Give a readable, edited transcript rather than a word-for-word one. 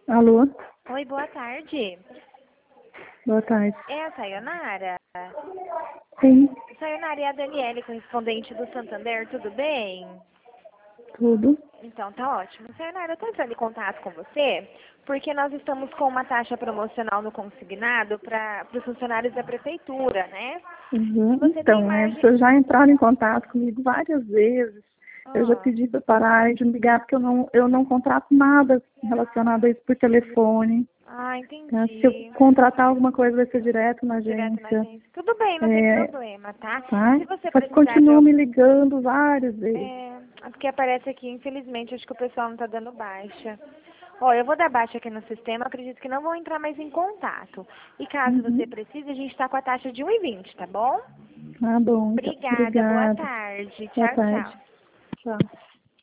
Alô? Oi, boa tarde. Boa tarde. É a Sayonara? Sim, Sayonara, é a Daniele, correspondente do Santander, tudo bem? tudo. Então, tá ótimo. Sayonara, eu tô entrando em contato com você porque nós estamos com uma taxa promocional no consignado para os funcionários da prefeitura, né? E Uhum. você tem Então, margem... vocês já entraram em contato comigo várias vezes. Eu já Ah, pedi para parar de me ligar porque eu não contrato nada relacionado a isso por telefone. Tá? Se eu entendi. contratar alguma coisa vai ser direto na Direto na agência. agência. Tudo bem, não tem É, problema, tá? tá? Se você Só que precisar de continuam me ligando várias vezes. porque aparece aqui, infelizmente, acho que o pessoal não tá dando baixa. Ó, eu vou dar baixa aqui no sistema, acredito que não vão entrar mais em contato. E caso Uhum. você precise, a gente tá com a taxa de 1,20, tá bom? Tá bom, então. Obrigada, boa Obrigada. tarde. Boa Tchau, tarde. tchau. Tchau.